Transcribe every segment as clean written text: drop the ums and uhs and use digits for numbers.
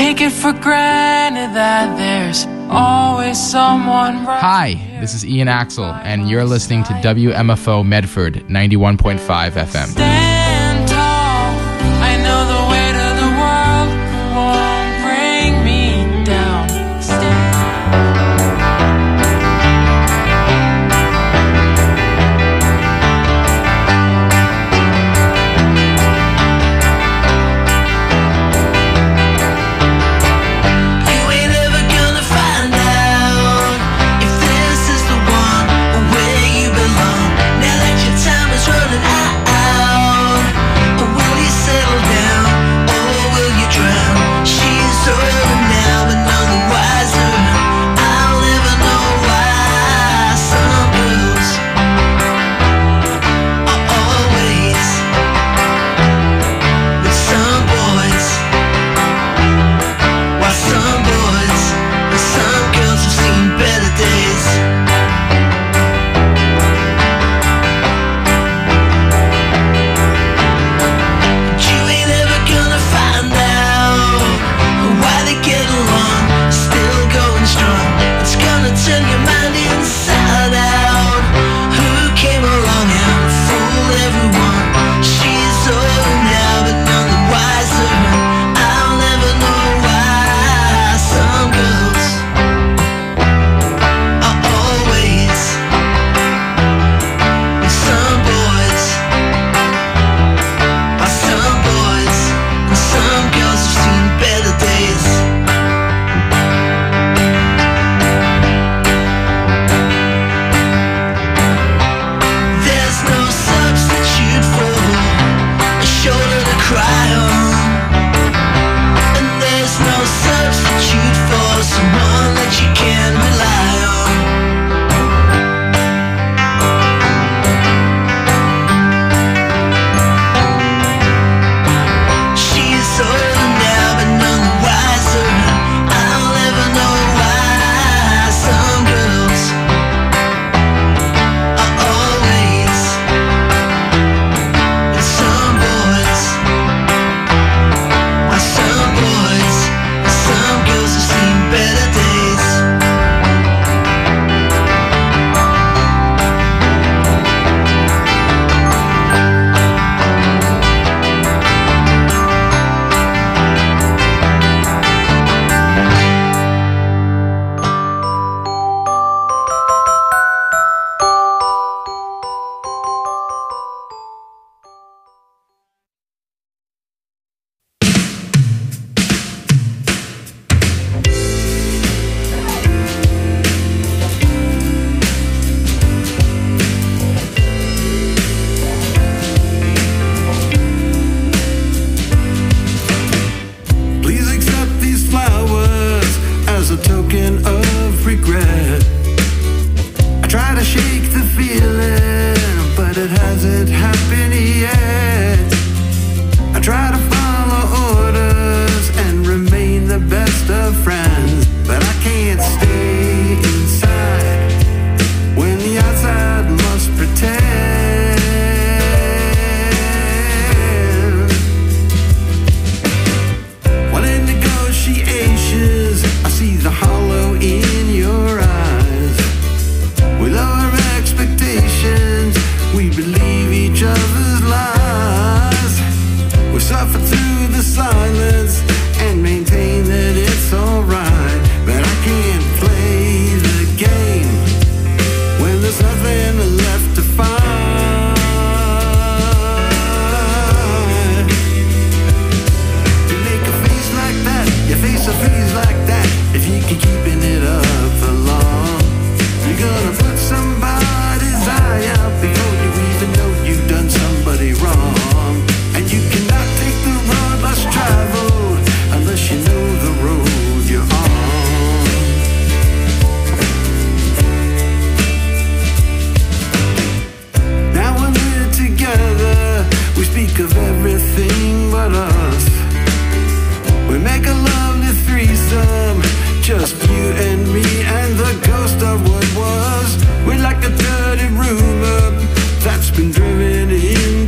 take it for granted that there's always someone right. Hi, this is Ian Axel, and you're listening to WMFO Medford 91.5 FM. Stand tall. I know the weight of the world won't bring me down.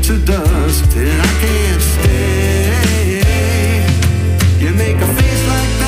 And I can't stay. You make a face like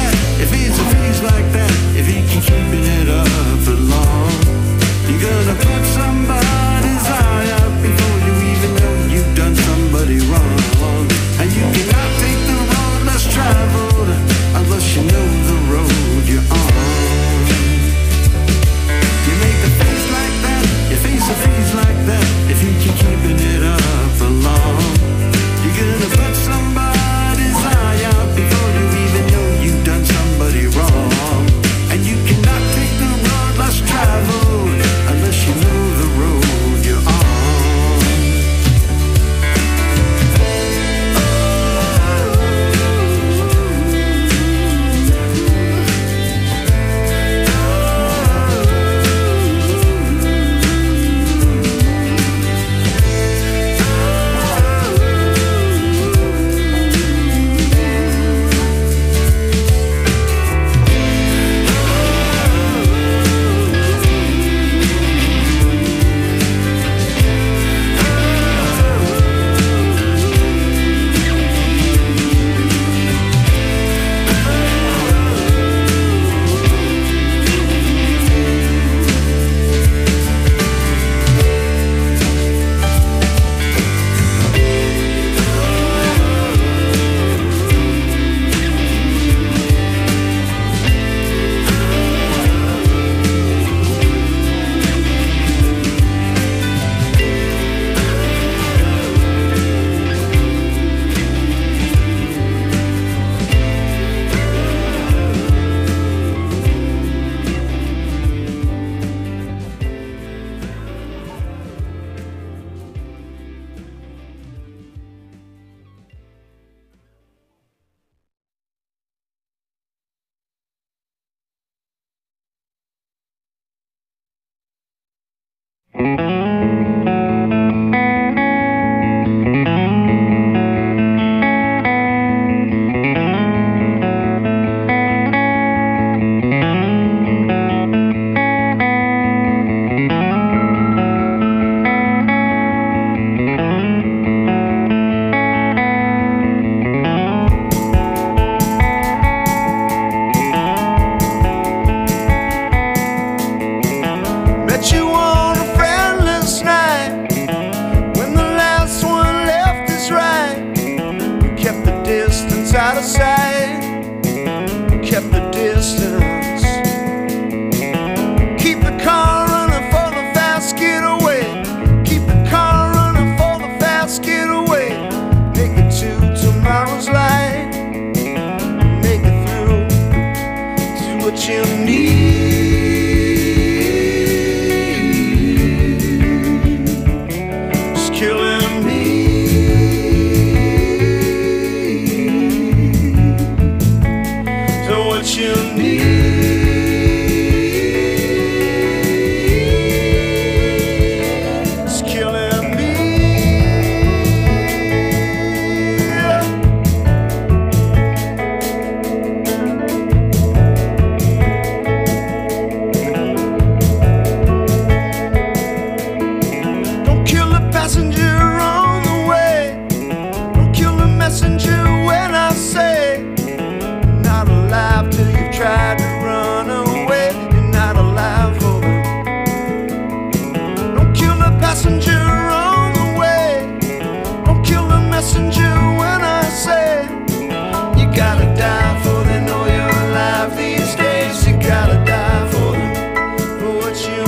messenger when I say you gotta die for they know you're alive these days. You gotta die for them, for what you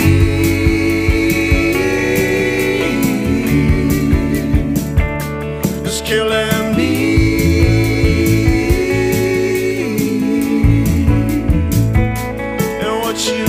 need is killing me. And what you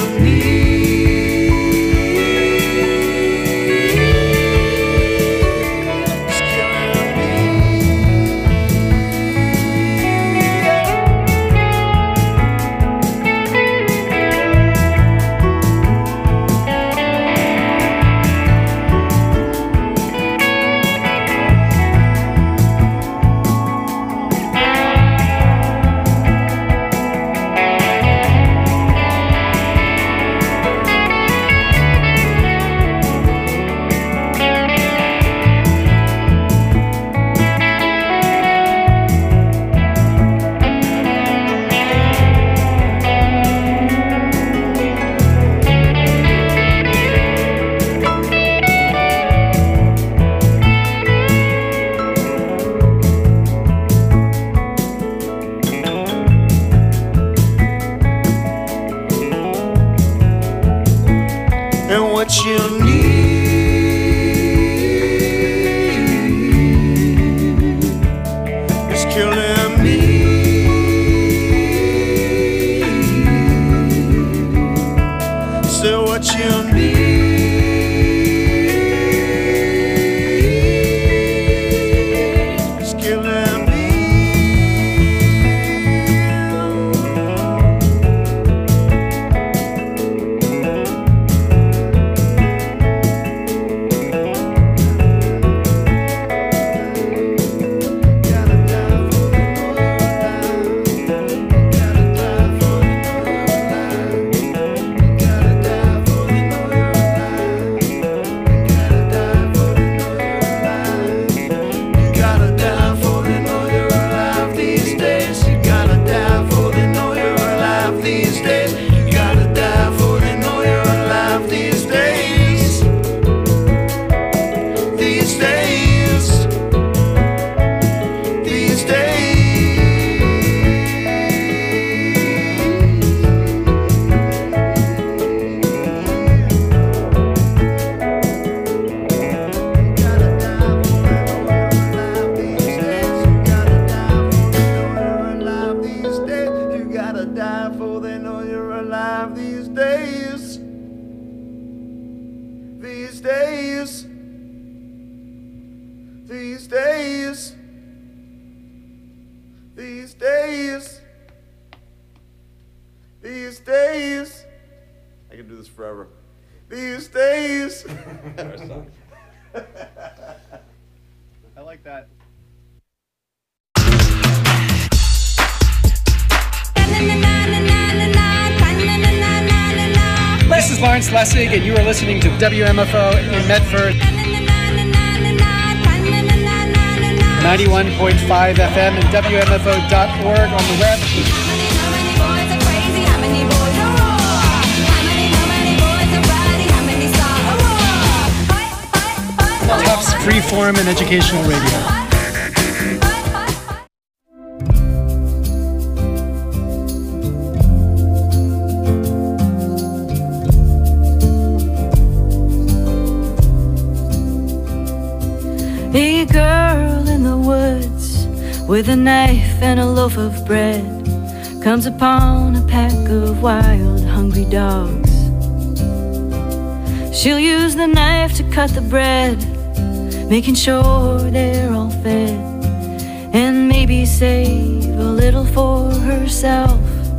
I can do this forever. These days. I like that. This is Lawrence Lessig, and you are listening to WMFO in Medford. 91.5 FM and WMFO.org on the web. Tufts Freeform and Educational Radio. A girl in the woods with a knife and a loaf of bread comes upon a pack of wild, hungry dogs. She'll use the knife to cut the bread, making sure they're all fed, and maybe save a little for herself.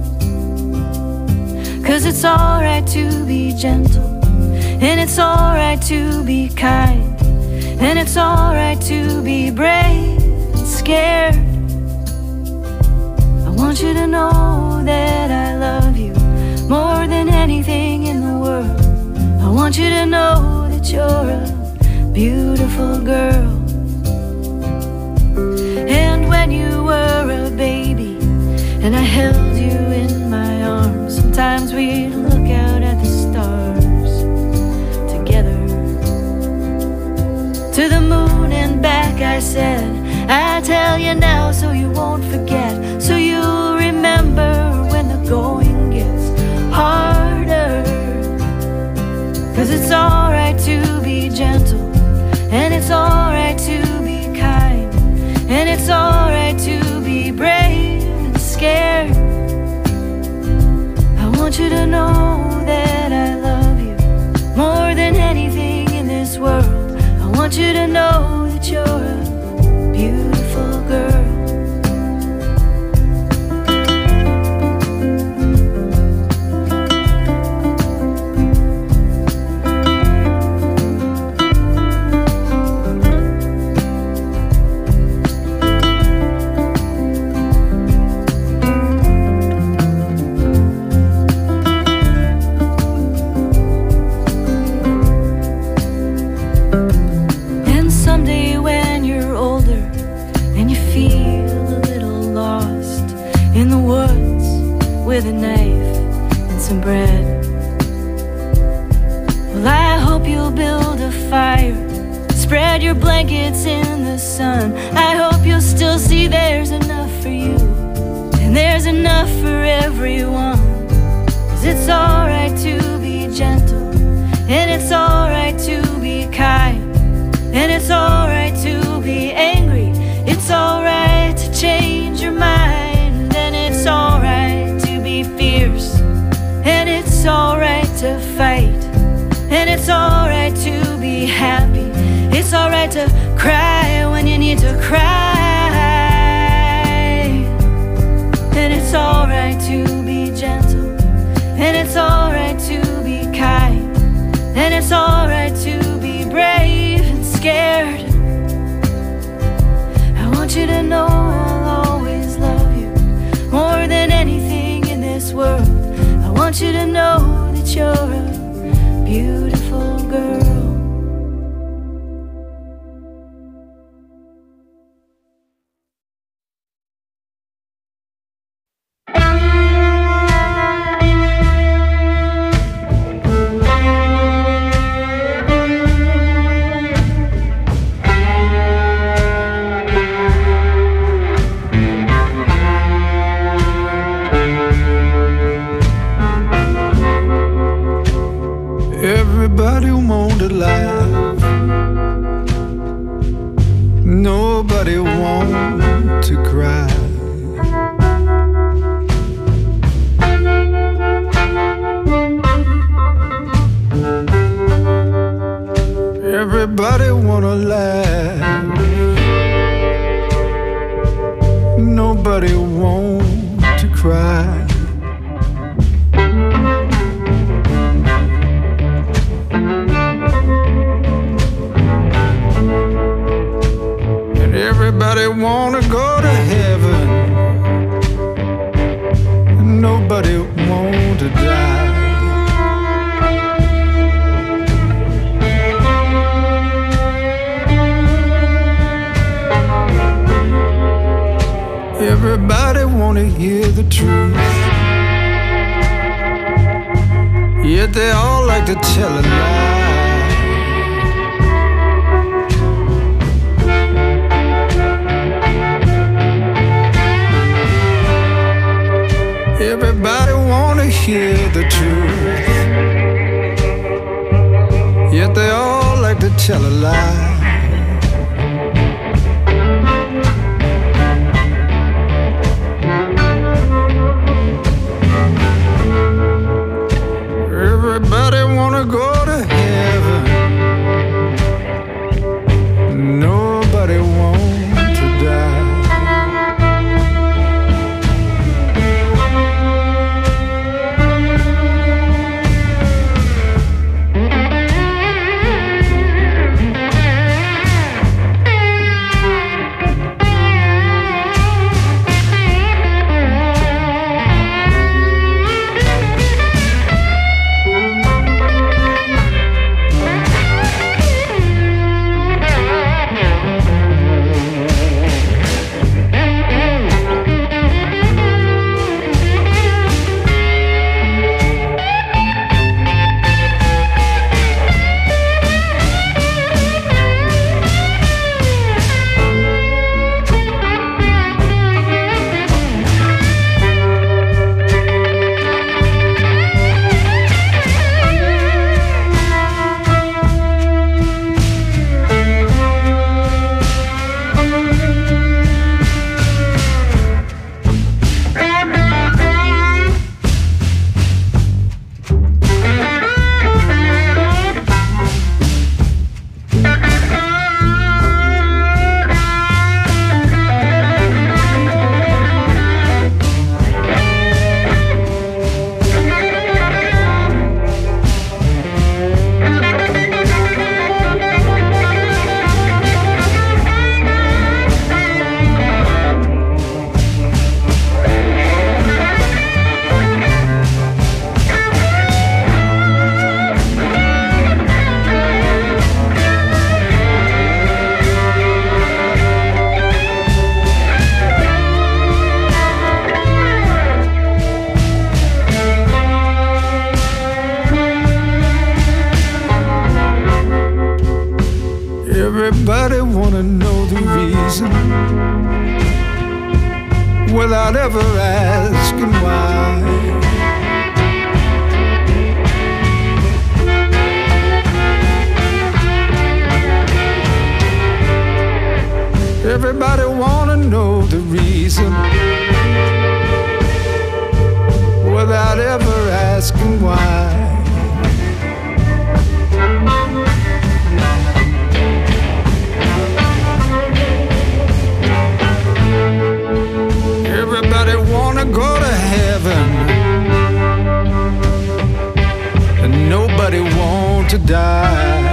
'Cause it's alright to be gentle, and it's alright to be kind, and it's alright to be brave and scared. I want you to know that I love you more than anything in the world. I want you to know that you're a beautiful girl. And when you were a baby and I held you in my arms, sometimes we'd look out at the stars together. To the moon and back I said, know that I love you more than anything in this world. I want you to know that you're a beautiful girl. With a knife and some bread. Well, I hope you'll build a fire, spread your blankets in the sun. I hope you'll still see there's enough for you, and there's enough for everyone. 'Cause it's alright to be gentle, and it's alright to be kind, and it's alright to be angry. It's alright to change your mind, and it's alright fierce, and it's alright to fight, and it's alright to be happy. It's alright to cry when you need to cry, and it's alright to be gentle, and it's alright to be kind, and it's alright to be brave and scared. I want you to know I'll always love you more than anything this world. I want you to know that you're a beautiful girl. Everybody want to laugh, nobody want to cry. Everybody wanna laugh, nobody want to cry. Everybody wanna go to heaven, nobody want to die. Everybody wanna hear the truth, yet they all like to tell a lie. Everybody wanna hear the truth, yet they all like to tell a lie. Everybody wanna go to heaven, nobody want to die. reason without ever asking why. Everybody wanna know the reason without ever asking why. Everybody wanna go to heaven, and nobody want to die.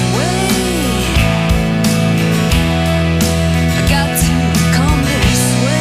Got to come this way.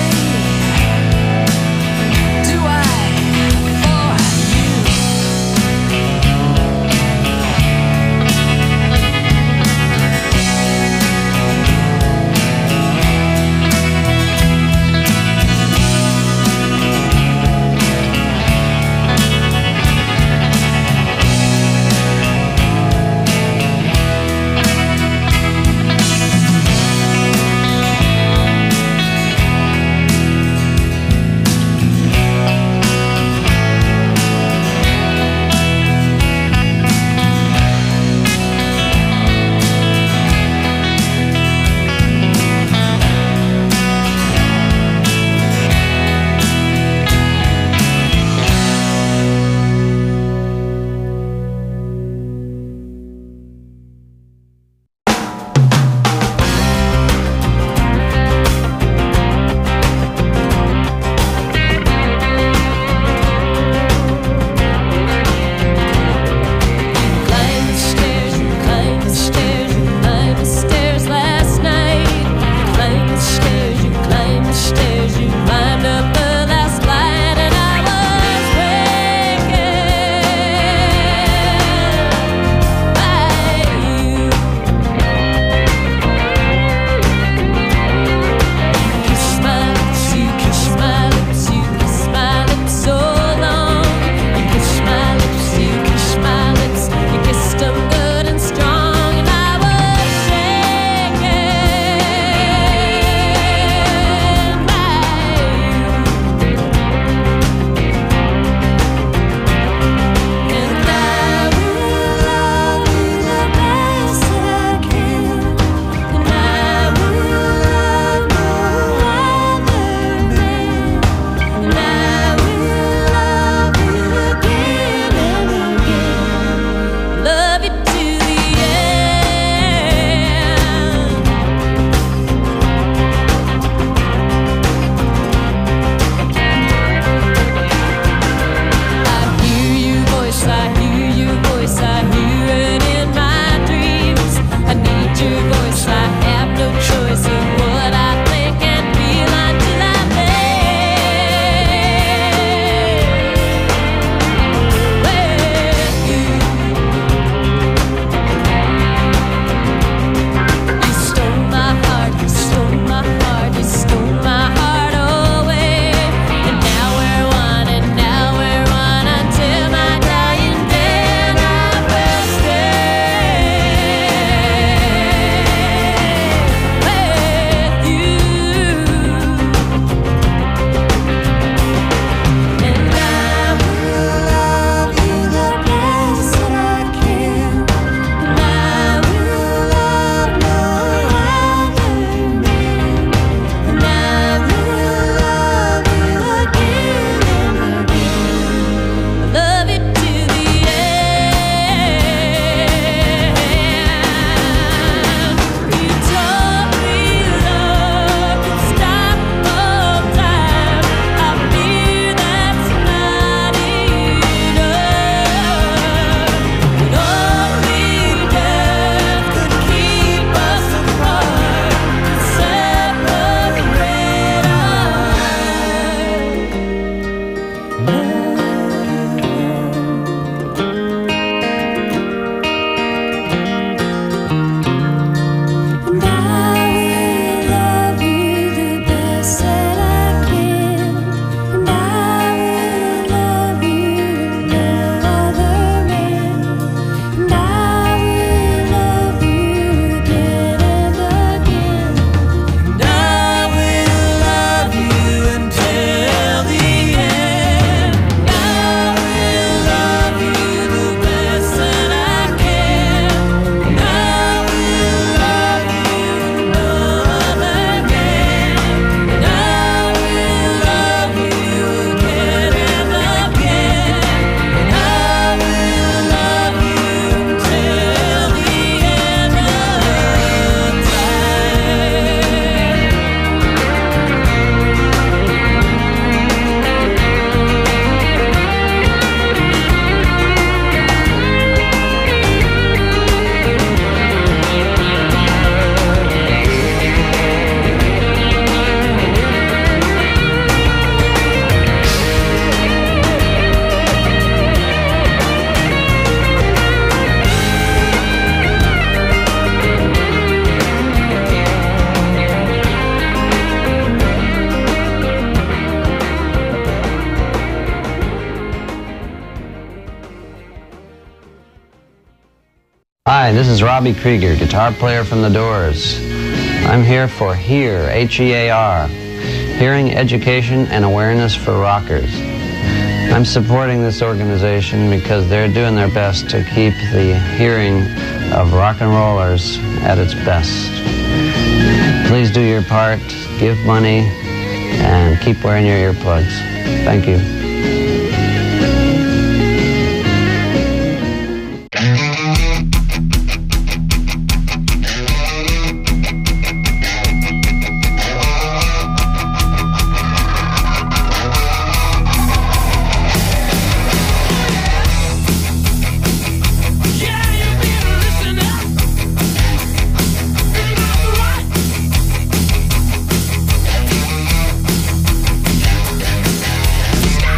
Hi, this is Robbie Krieger, guitar player from The Doors. I'm here for HEAR, H-E-A-R, Hearing Education and Awareness for Rockers. I'm supporting this organization because they're doing their best to keep the hearing of rock and rollers at its best. Please do your part, give money, and keep wearing your earplugs. Thank you. Stop!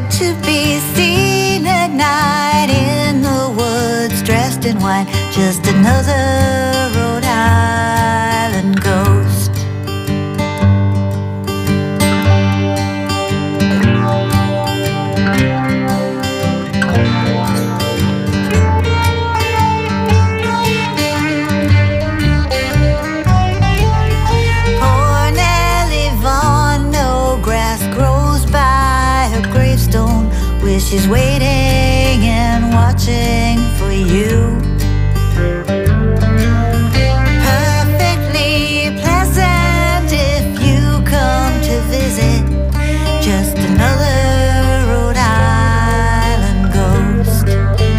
to be seen at night in the woods, dressed in white, just another Rhode Island ghost. Poor Nellie Vaughan, no grass grows by her gravestone, where she's waiting and watching for you. Perfectly pleasant if you come to visit, just another Rhode Island ghost.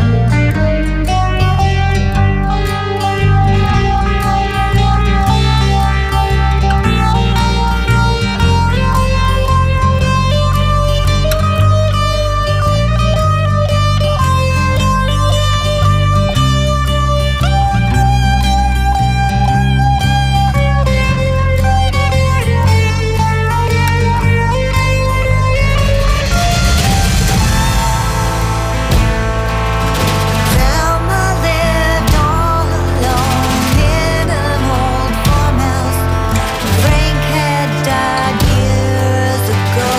Thelma lived all alone in an old farmhouse. Frank had died years ago.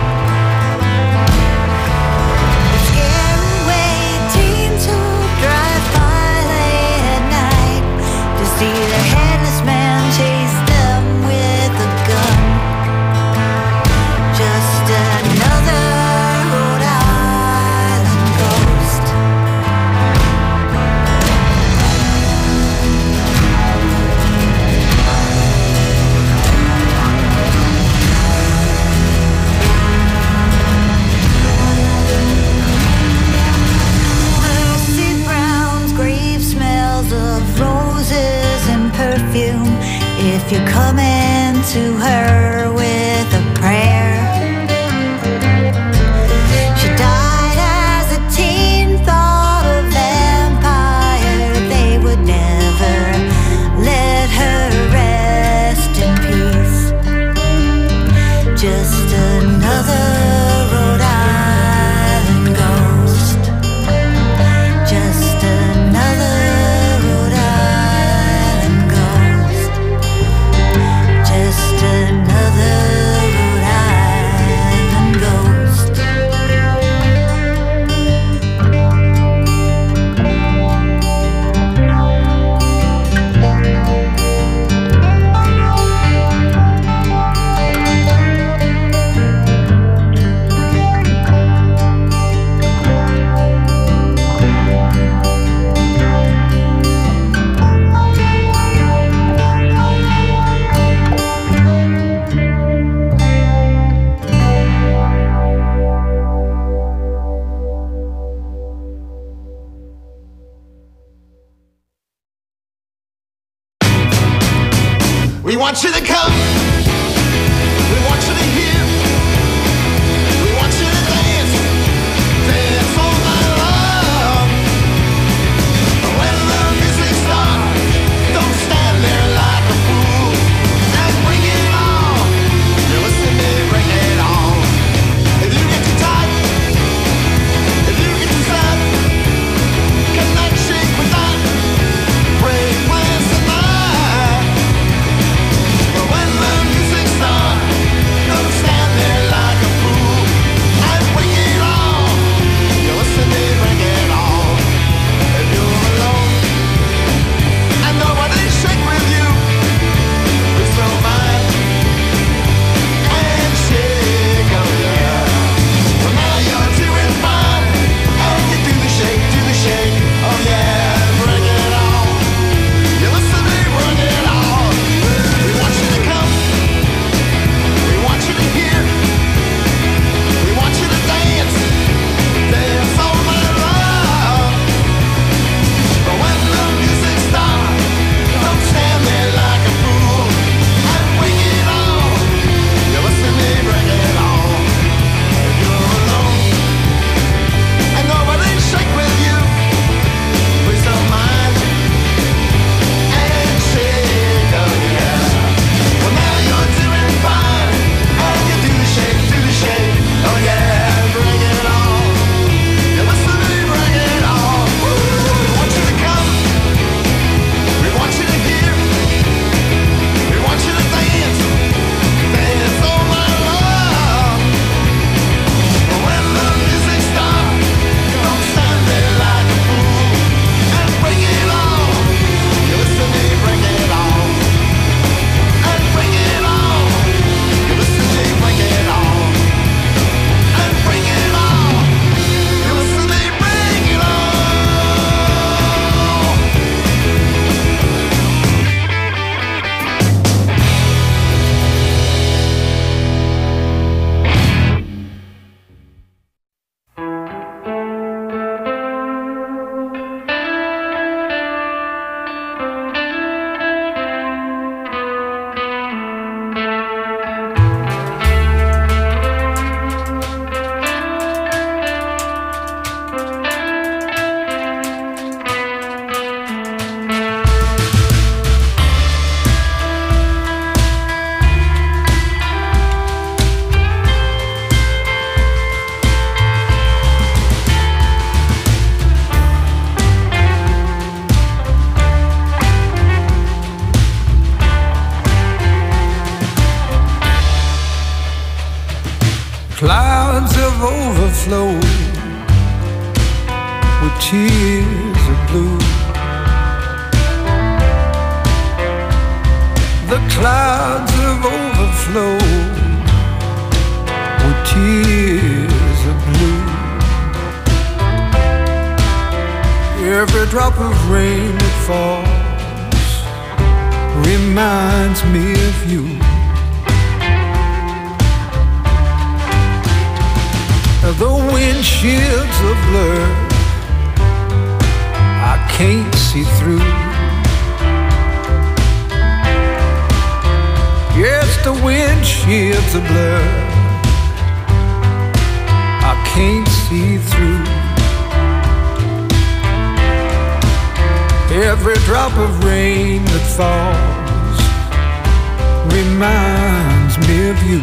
It's scary waiting to drive by late at night to see the headless man chase them with a gun. Just another Rhode Island ghost. Lucy Brown's grave smells of roses and perfume. If you're coming to her with a prayer, she died as a teen, thought a vampire. They would never let her rest in peace. Just another Rhode Island ghost. Just another Rhode Island ghost. Just another Rhode Island ghost. We want you to come. We want you to hear. We want you to dance. Dance all night long. When the music starts, don't stand there like a fool. And bring it on. You listen to me, bring it on. If you get too tight, if you get too sad, cannot shake with that. Break plans tonight. Clouds have overflowed with tears of blue. The clouds have overflowed with tears of blue. Every drop of rain that falls reminds me of you. The windshields are blurred, I can't see through. Yes, the windshields are blurred, I can't see through. Every drop of rain that falls reminds me of you.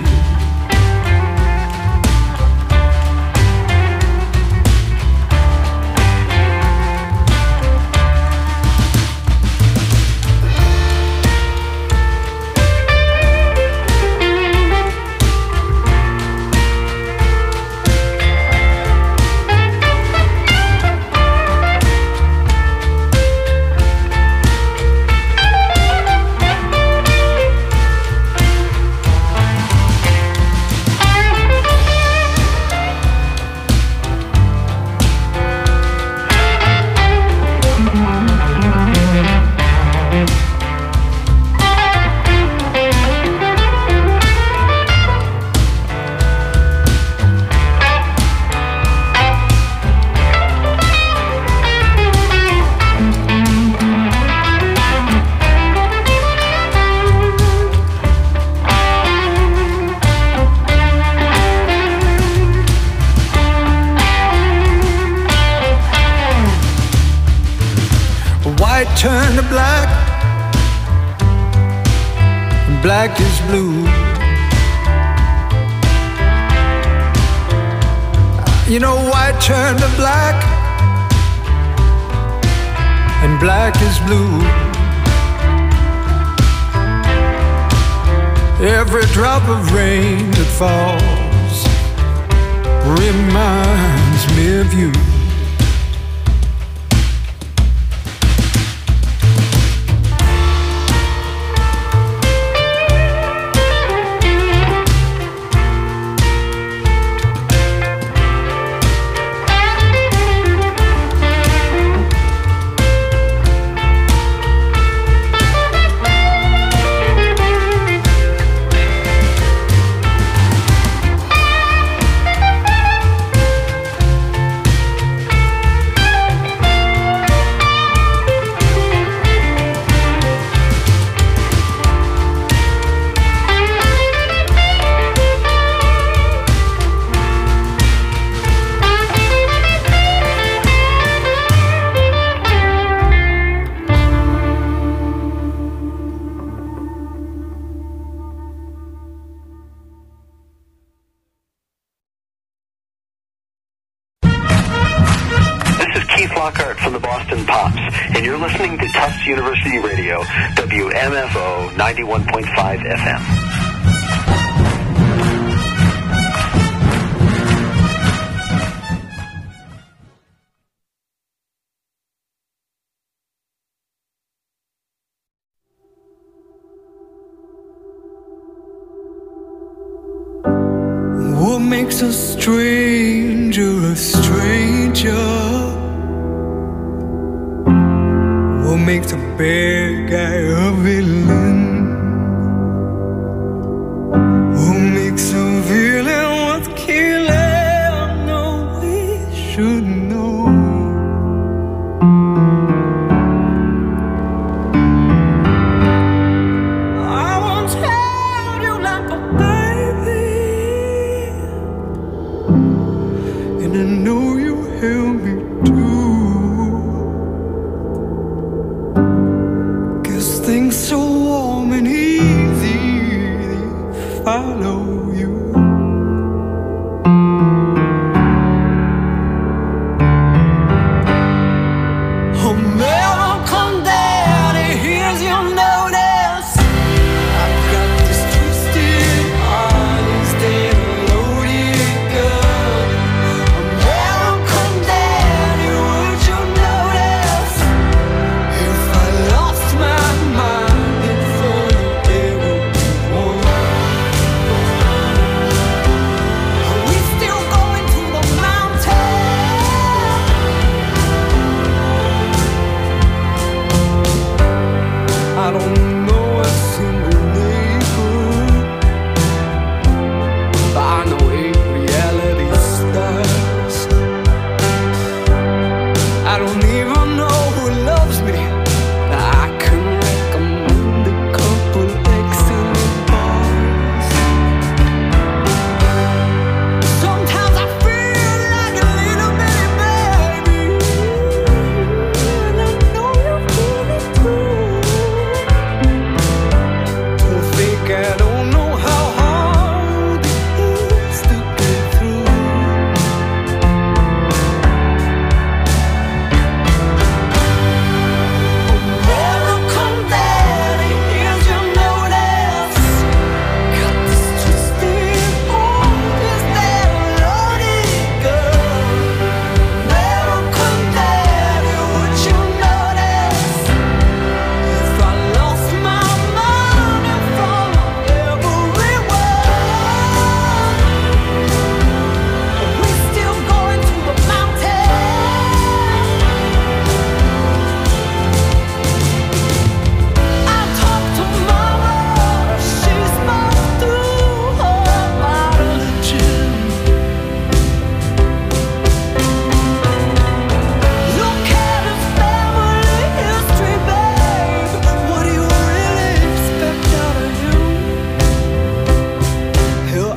Turn to black, and black is blue. You know, white turned to black, and black is blue. Every drop of rain that falls reminds me of you. From the Boston Pops, and you're listening to Tufts University Radio, WMFO 91.5 FM. What makes a stranger a stranger? What makes a bad guy a villain? What makes a villain worth killing? No, we should know. I once held you like a baby, and I know you held me too. Things so warm and easy, they follow you. Oh, never come down and here's your notice. I've got this twisted heart instead of loaded.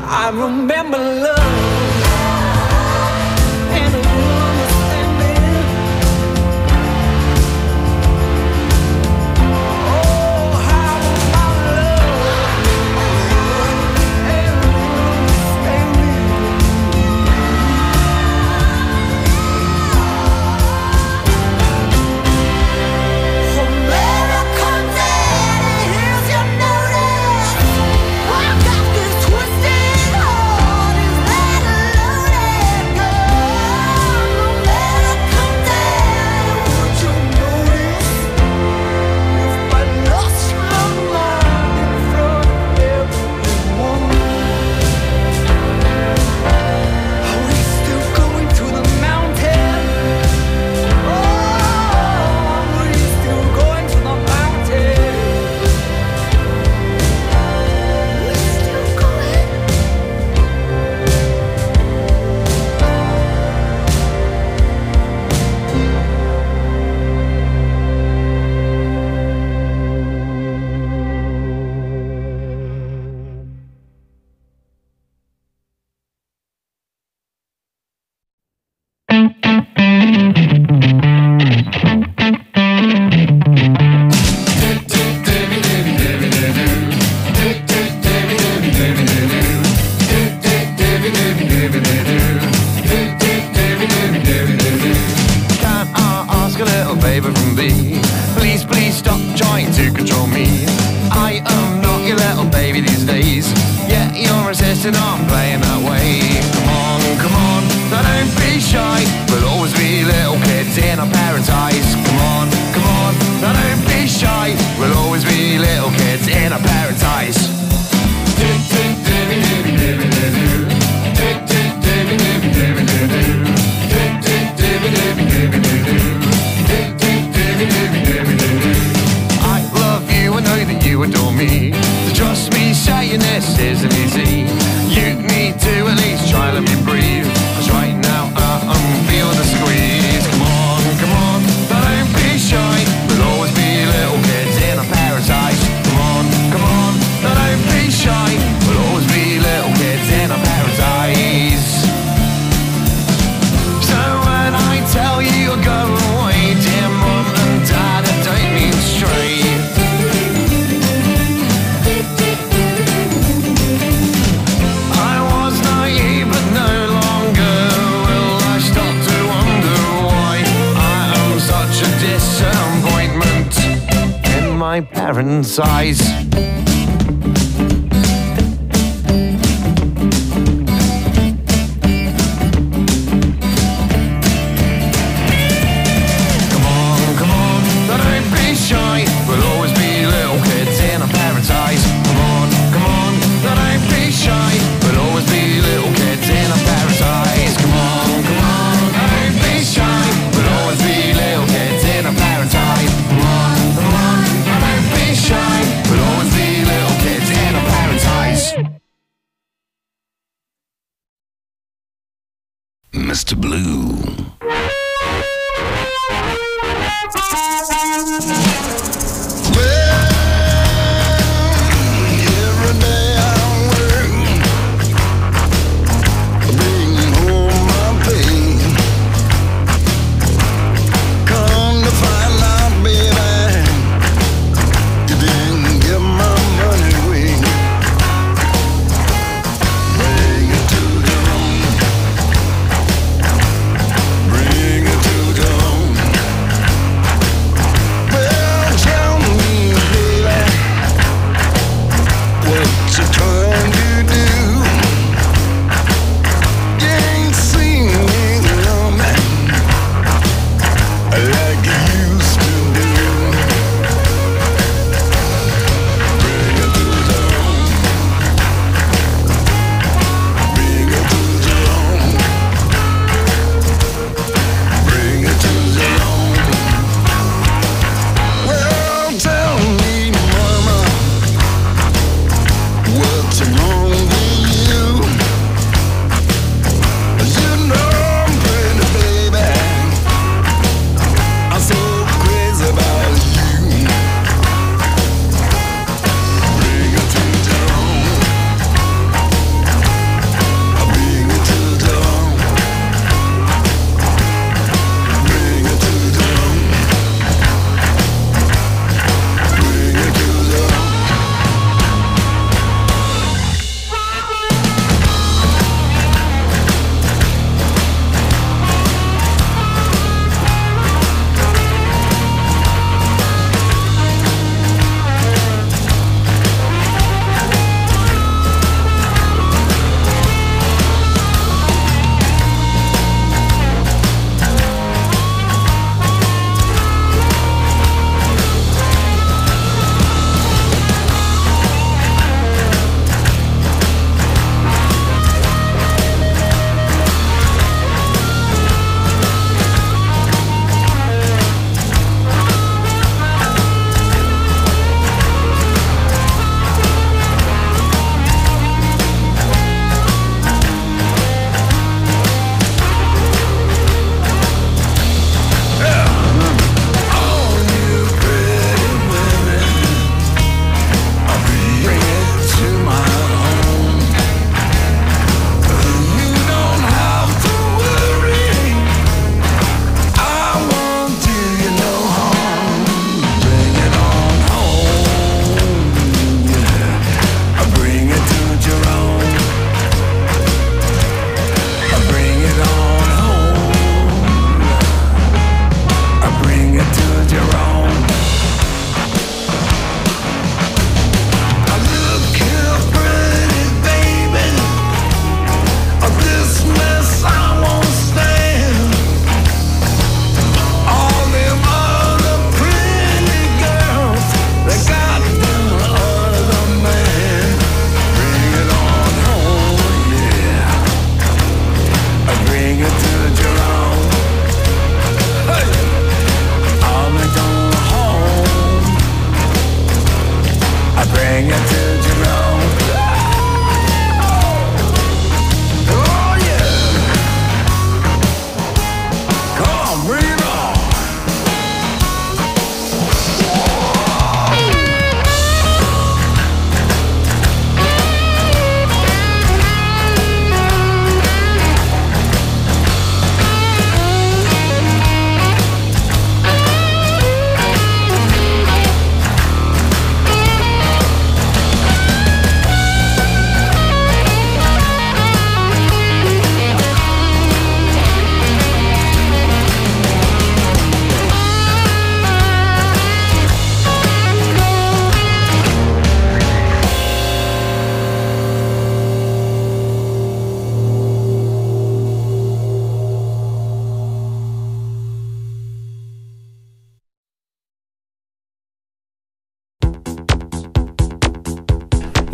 I remember love and understanding. Oh, how about love and understanding. American Daddy, here's your notice. I got this twisted heart, is that loaded gun? American Daddy, would you notice if I lost my mind in front of everyone? Are we still going to the mountain? Oh, are we still going to the mountain? We're still going. Can I ask a little favor from thee? Please, please stop trying to control me. I am not your little baby these days. Yeah, you're insisting on playing that way. Come on, now don't be shy. We'll always be little kids in our parents' eyes. Come on, now don't be shy. We'll always be little kids in our parents' eyes. I love you, I know that you adore me. So trust me, saying this isn't easy. You need to at least try to let me breathe. 'Cause right now I'm feeling the squeeze. Come on, now don't be shy. We'll always be little kids in our parents' eyes. Come on, now don't be shy. We'll always be little kids in our parents' eyes. So when I tell you to go away, dear mum and dad, I don't mean straight. I was naive but no longer will I stop to wonder why I am such a disappointment in my parents' eyes. Come on, now don't be shy. We'll always be little kids in our parents' eyes. Come on, now don't be shy. We'll always be little kids in our parents' eyes. Come on, now don't be shy. We'll always be little kids in our parents' eyes. Come on, now don't be shy. We'll always be little kids in our parents' eyes. Mr. Blue. Every day I work, bringing home my pay. Come to find out, baby, you didn't give my money away. Bring it to the room, bring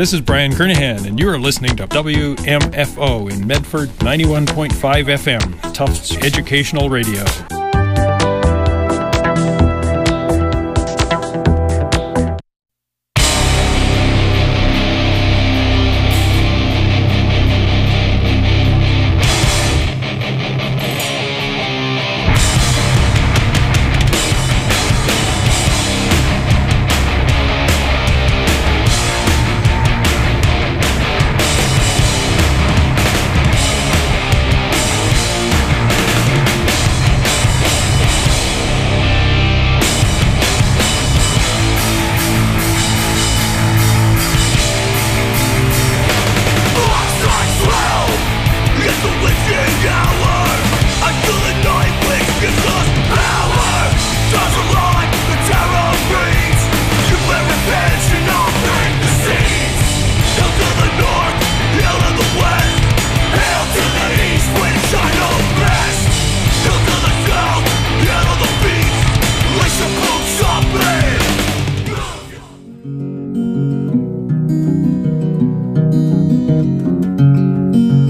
This is Brian Kernahan, and you are listening to WMFO in Medford, 91.5 FM, Tufts Educational Radio.